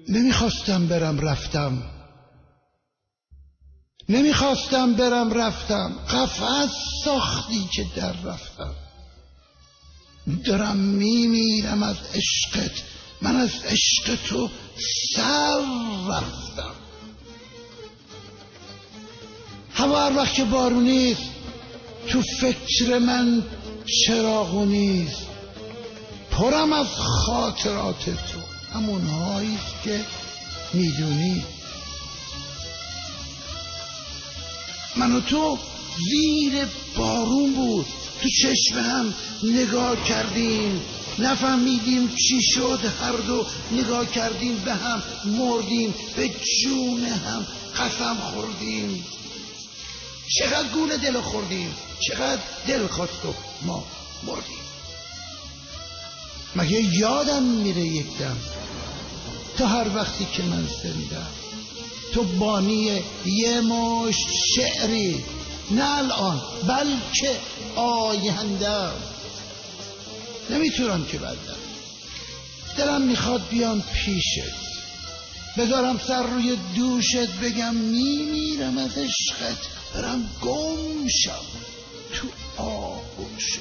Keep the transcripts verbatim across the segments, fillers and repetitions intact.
نمیخواستم برم رفتم، نمیخواستم برم رفتم، قفس ساختی که در رفتم. دارم میمیرم از عشقت، من از عشق تو سر رفتم. هوا هر وقت که بارونیست تو فکر من چراغونیست، پرم از خاطرات تو، همون هاییست که میدونی. من و تو زیر بارون بود، تو چشم هم نگاه کردیم، نفهمیدیم چی شد، هر دو نگاه کردیم به هم، مردیم، به جون هم قسم خوردیم. چقدر گول دل خوردیم، چقدر دل خواست و ما مردیم. مگه یادم میره یک دم تا هر وقتی که من زندم تو بانی یه مشت شعری، نه الان بلکه آینده. نمیتونم که بردم، دلم میخواد بیام پیشت، بذارم سر روی دوشت، بگم میمیرم از عشقت، برم گم شم تو آغوشت.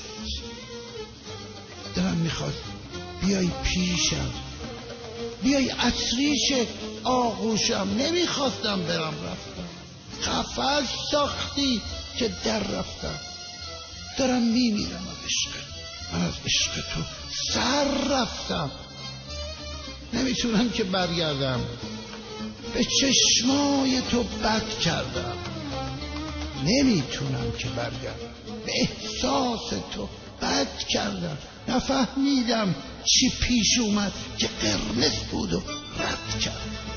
دلم میخواد بیای پیشم، بیای عطریش آغوشم. نمیخواستم برم رفتم، قفس ساختی که در رفتم. دارم میمیرم از عشقت، من از عشق تو سر رفتم. نمیتونم که برگردم، به چشمای تو بد کردم. نمیتونم که برگردم، به احساس تو بد کردم. نفهمیدم چی پیش اومد که قرمز بود و رد کردم.